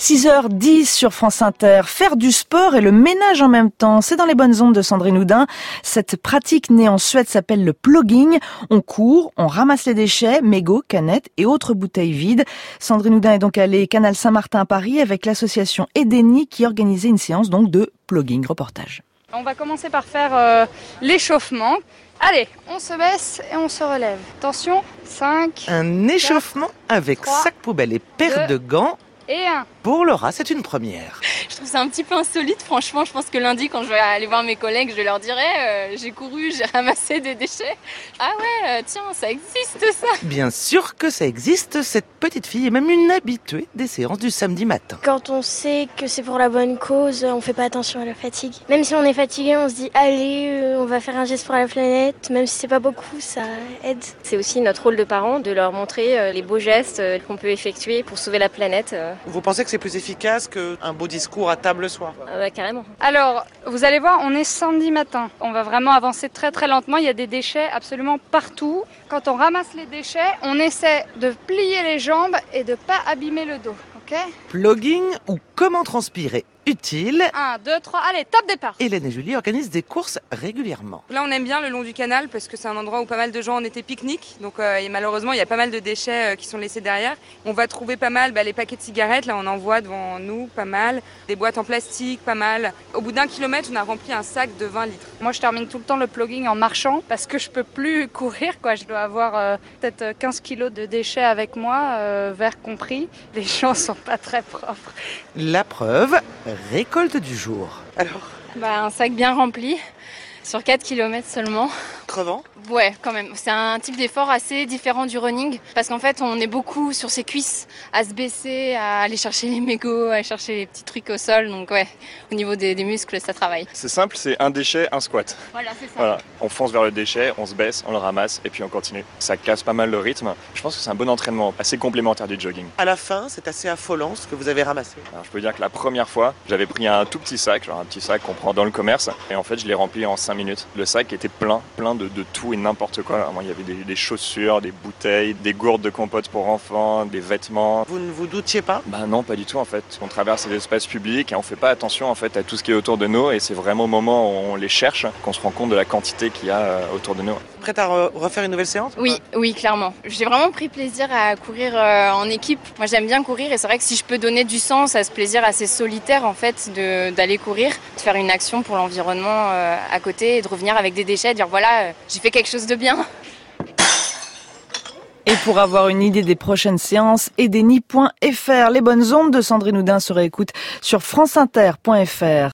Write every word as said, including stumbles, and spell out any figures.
six heures dix sur France Inter. Faire du sport et le ménage en même temps, c'est dans les bonnes ondes de Sandrine Houdin. Cette pratique née en Suède s'appelle le plogging. On court, on ramasse les déchets, mégots, canettes et autres bouteilles vides. Sandrine Houdin est donc allée Canal Saint-Martin à Paris avec l'association Edeni qui organisait une séance donc de plogging. Reportage. On va commencer par faire euh, l'échauffement. Allez, on se baisse et on se relève. Attention, cinq. Un échauffement avec trois, sac poubelle et paire deux, de gants. Et un. Pour Laura, c'est une première. Je trouve ça un petit peu insolite, franchement. Je pense que lundi, quand je vais aller voir mes collègues, je leur dirai euh, j'ai couru, j'ai ramassé des déchets. Ah ouais, euh, tiens, ça existe ça. Bien sûr que ça existe, cette petite fille est même une habituée des séances du samedi matin. Quand on sait que c'est pour la bonne cause, on fait pas attention à la fatigue. Même si on est fatigué, on se dit allez, euh, on va faire un geste pour la planète. Même si c'est pas beaucoup, ça aide. C'est aussi notre rôle de parents de leur montrer euh, les beaux gestes euh, qu'on peut effectuer pour sauver la planète. Euh. Vous pensez que c'est plus efficace qu'un beau discours à table le soir? Ah bah, carrément. Alors, vous allez voir, on est samedi matin. On va vraiment avancer très très lentement. Il y a des déchets absolument partout. Quand on ramasse les déchets, on essaie de plier les jambes et de pas abîmer le dos. Ok ? Plogging ou comment transpirer utile. un, deux, trois, allez, top départ. Hélène et Julie organisent des courses régulièrement. Là, on aime bien le long du canal parce que c'est un endroit où pas mal de gens en été pique-nique. Donc, euh, et malheureusement, il y a pas mal de déchets euh, qui sont laissés derrière. On va trouver pas mal bah, les paquets de cigarettes. Là, on en voit devant nous pas mal. Des boîtes en plastique, pas mal. Au bout d'un kilomètre, on a rempli un sac de vingt litres. Moi, je termine tout le temps le plogging en marchant parce que je peux plus courir, quoi. Je dois avoir euh, peut-être quinze kilos de déchets avec moi, euh, verre compris. Les gens sont pas très propres. La preuve, récolte du jour. Alors, Bah, un sac bien rempli, sur quatre kilomètres seulement. crevant? Ouais, quand même. C'est un type d'effort assez différent du running. Parce qu'en fait, on est beaucoup sur ses cuisses, à se baisser, à aller chercher les mégots, à chercher les petits trucs au sol. Donc ouais, au niveau des, des muscles, ça travaille. C'est simple, c'est un déchet, un squat. Voilà, c'est ça. Voilà. On fonce vers le déchet, on se baisse, on le ramasse et puis on continue. Ça casse pas mal le rythme. Je pense que c'est un bon entraînement, assez complémentaire du jogging. À la fin, c'est assez affolant ce que vous avez ramassé. Alors, je peux dire que la première fois, j'avais pris un tout petit sac, genre un petit sac qu'on prend dans le commerce. Et en fait, je l'ai rempli en cinq minutes. Le sac était plein, plein de, de tout et n'importe quoi. Alors, il y avait des, des chaussures, des bouteilles, des gourdes de compote pour enfants, des vêtements. Vous ne vous doutiez pas? Bah non, pas du tout en fait. On traverse les espaces publics et on fait pas attention en fait à tout ce qui est autour de nous et c'est vraiment au moment où on les cherche qu'on se rend compte de la quantité qu'il y a euh, autour de nous. Prête à re- refaire une nouvelle séance? Oui, oui, clairement. J'ai vraiment pris plaisir à courir euh, en équipe. Moi, j'aime bien courir et c'est vrai que si je peux donner du sens à ce plaisir assez solitaire en fait de, d'aller courir, de faire une action pour l'environnement euh, à côté et de revenir avec des déchets, de dire voilà, euh, j'ai fait quelque chose de bien. Et pour avoir une idée des prochaines séances, edeni point f r. Les bonnes ondes de Sandrine Houdin se réécoutent sur franceinter point f r.